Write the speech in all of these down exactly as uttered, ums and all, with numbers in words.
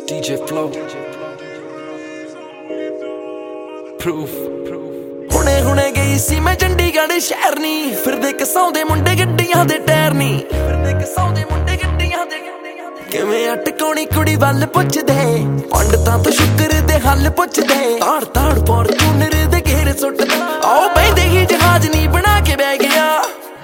D J Flow Proof ਹੁਣੇ ਹੁਣੇ ਗਈ ਸੀ ਮੈਂ ਚੰਡੀਗੜ੍ਹ ਸ਼ਹਿਰ ਨੀ ਫਿਰਦੇ ਕਸਾਉਂਦੇ ਮੁੰਡੇ ਗੱਡੀਆਂ ਦੇ ਟਾਇਰ ਨੀ ਫਿਰਦੇ ਕਸਾਉਂਦੇ ਮੁੰਡੇ ਗੱਡੀਆਂ ਦੇ ਕਿਵੇਂ ਅਟਕਾਉਣੀ ਕੁੜੀ ਵੱਲ ਪੁੱਛਦੇ ਪੰਡਤਾਂ ਤੋਂ ਸ਼ੁਕਰ ਦੇ ਹੱਲ ਪੁੱਛਦੇ ਤਾੜ ਤਾੜ ਫੋਰਚੂਨਰ ਦੇ ਘੇਰੇ ਸੁੱਟਦਾ ਆਓ ਬੈਂਦੇ ਹੀ ਜਹਾਜ਼ ਨੀ ਬਣਾ ਕੇ ਬਹਿ ਗਿਆ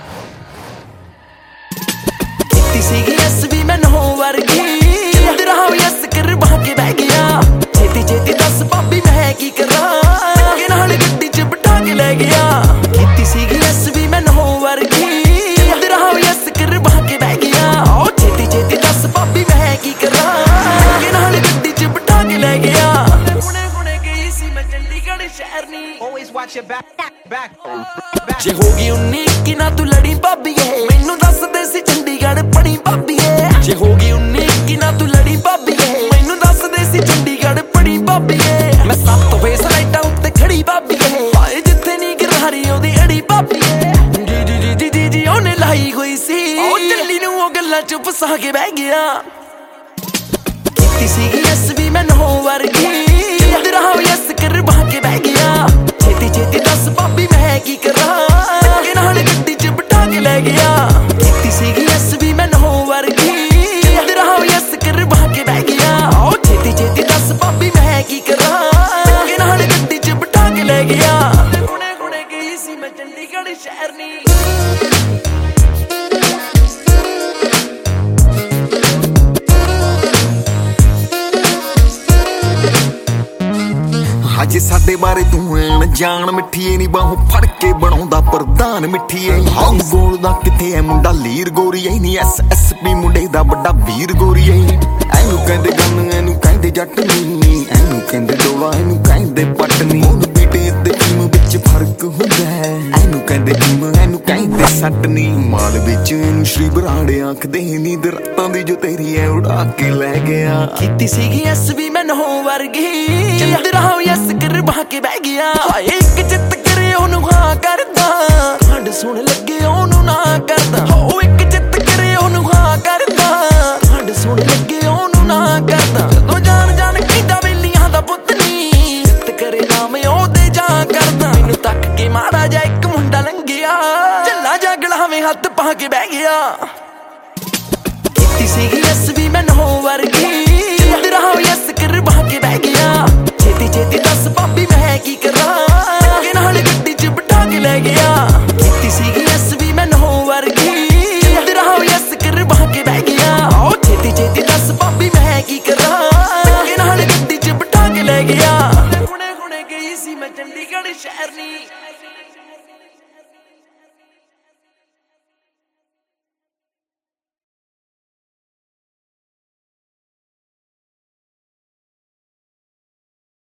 ਕੀਤੀ ਸੀਗੀ ਐਸ ਵੀ ਮੈਨੂੰ ਵਰਗੀ ਜਿੰਦ ਰਹਾ ਵੀ ਐਸ ਕਰ ਬਹਾ ਕੇ ਬਹਿ ਗਿਆ ਛੇਤੀ ਛੇਤੀ ਦੱਸ ਭਾਬੀ ਮੈਂ ਕੀ ਕਰਾਂ ਕਿ ਨਾਲ ਗੱਡੀ ਚ ਬਿਠਾ ਕੇ ਲੈ ਗਿਆ ਕੀਤੀ ਸੀਗੀ ਐਸ ਵੀ ਮੈਨੂੰ ਵਰਗੀ ਜਿੰਦ ਰਹਾ ਵੀ ਐਸ ਕਰ ਬਹਾ ਕੇ ਬਹਿ ਗਿਆ ਆਓ ਛੇਤੀ ਛੇਤੀ ਦੱਸ ਭਾਬੀ ਮੈਂ ਕੀ ਕਰਾਂ ਕਿ ਨਾਲ ਗੱਡੀ ਚ ਬਿਠਾ ਕੇ ਲੈ ਗਿਆ ਹੁਣੇ ਹੁਣੇ ਗਈ ਸੀ ਮੈਂ ਚੰਡੀਗੜ੍ਹ ਸ਼ਹਿਰ ਨੀ Always watch your back, back, back. ਜੇ ਹੋ ਗਈ ਉੱਨੀ ਇੱਕੀ ਨਾ ਤੂੰ ਲੜੀ ਭਾਬੀਏ ਮੈਨੂੰ ਦੱਸਦੇ ਸੀ ਚੰਡੀਗੜ੍ਹ ਪੜੀ ਭਾਬੀਏ ਜੇ ਹੋ ਗਈ ਉੱਨੀ ਇੱਕੀ ਨਾ ਤੂੰ ਲੜੀ ਭਾਬੀਏ ਮੈਨੂੰ ਦੱਸਦੇ ਸੀ ਚੰਡੀਗੜ੍ਹ ਪੜੀ ਭਾਬੀਏ ਮੈਂ ਸਭ ਤੋਂ ਫੇਸ ਲਾਈਟਾਂ ਉੱਤੇ ਖੜੀ ਭਾਬੀਏ ਭਾਏ ਜਿੱਥੇ ਨੀ ਗਿਰਹਾਰੀ ਉਹਦੀ ਅੜੀ ਭਾਬੀਏ ਜੀ ਜੀ ਜੀ ਜੀ ਜੀ ਜੀ ਉਹਨੇ ਲਾਈ ਹੋਈ ਸੀ ਉਹ ਚੱਲੀ ਨੂੰ ਉਹ ਗੱਲਾਂ ਚ ਫਸਾ ਕੇ ਬਹਿ ਗਿਆ ਕੀਤੀ ਸੀਗੀ ਐਸ ਵੀ ਮੈਨੂੰ ਵਰਗੀ ਜਿੰਦ ਰਹਾ ਵੀ ਐਸ ਕਰ ਬਹਾ ਕੇ ਬਹਿ ਗਿਆ ਛੇਤੀ ਛੇਤੀ ਦੱਸ ਭਾਬੀ ਮੈਂ ਕੀ ਕਰਾਂ ਕਿ ਨਾਲ ਗੱਡੀ ਚ ਬਿਠਾ ਕੇ ਲੈ ਗਿਆ ਕੀਤੀ ਸੀਗੀ ਐਸ ਵੀ ਮੈਨੂੰ ਵਰਗੀ ਜਿੰਦ ਰਹਾ ਵੀ ਐਸ ਕਰ ਬਹਾ ਕੇ ਬਹਿ ਗਿਆ ਆਓ ਛੇਤੀ ਛੇਤੀ ਦੱਸ ਭਾਬੀ ਮੈਂ ਕੀ ਕਰਾਂ ਕਿ ਨਾਲ ਗੱਡੀ ਚ ਬਿਠਾ ਕੇ ਲੈ ਗਿਆ ਹੁਣੇ ਹੁਣੇ ਗਈ ਸੀ ਮੈਂ ਚੰਡੀਗੜ੍ਹ ਸ਼ਹਿਰ ਨੀ ਅੱਜ ਸਾਡੇ ਬਾਰੇ ਤੂੰ ਐਨ ਜਾਣ ਮਿੱਠੀਏ ਨੀ ਬਾਹੋਂ ਫੜ ਕੇ ਬਣਾਉਂਦਾ ਪ੍ਰਧਾਨ ਮਿੱਠੀਏ ਹਾਂ ਗੋਲ ਦਾ ਕਿੱਥੇ ਐ ਮੁੰਡਾ ਲੀਰ ਗੋਰੀਏ ਨੀ ਐਸ ਐਸ ਪੀ ਮੁੰਡੇ ਦਾ ਵੱਡਾ ਵੀਰ ਗੋਰੀਏ ਐਨੂੰ ਕਹਿੰਦੇ ਗੰਨ ਐਨੂੰ ਕਹਿੰਦੇ ਜੱਟ ਨੀ ਐਨੂੰ ਕਹਿੰਦੇ ਡੋਲਾ ਐਨੂੰ ਕਹਿੰਦੇ ਪੱਟ ਨੀ ਹੁਣ ਬੀਟੇ ਤੇ ਟੀਮ ਵਿੱਚ ਫਰਕ ਹੁੰਦਾ ਐਨੂੰ ਕਹਿੰਦੇ ਟੀਮ ਐਨੂੰ ਕਹਿੰਦੇ ਸੱਟ ਨੀ ਮਾਲ ਵਿੱਚ ਇਹਨੂੰ ਸ਼੍ਰੀ ਬਰਾੜੇ ਆਖਦੇ ਨੀ ਦਰਾਤਾਂ ਦੀ ਜੋ ਤੇਰੀ ਐ ਉਡਾ ਕੇ ਲੈ ਗਿਆ ਕੀਤੀ ਸੀਗੀ ਐਸ ਵੀ ਮੈਨੂੰ ਵਰਗੀ ਜਿੰਦ ਰਹਾ ਵੀ ਐਸ ਕਰ ਬਹਾ ਕੇ ਬਹਿ ਗਿਆ ਹਾਏ ਇੱਕ ਚਿੱਤ ਕਰੇ ਉਹਨੂੰ ਹਾਂ ਕਰਦਾ ਖੰਡ ਸੁਣ ਲੱਗੇ ਉਹਨੂੰ ਨਾ ਕਰਦਾ ਹੋ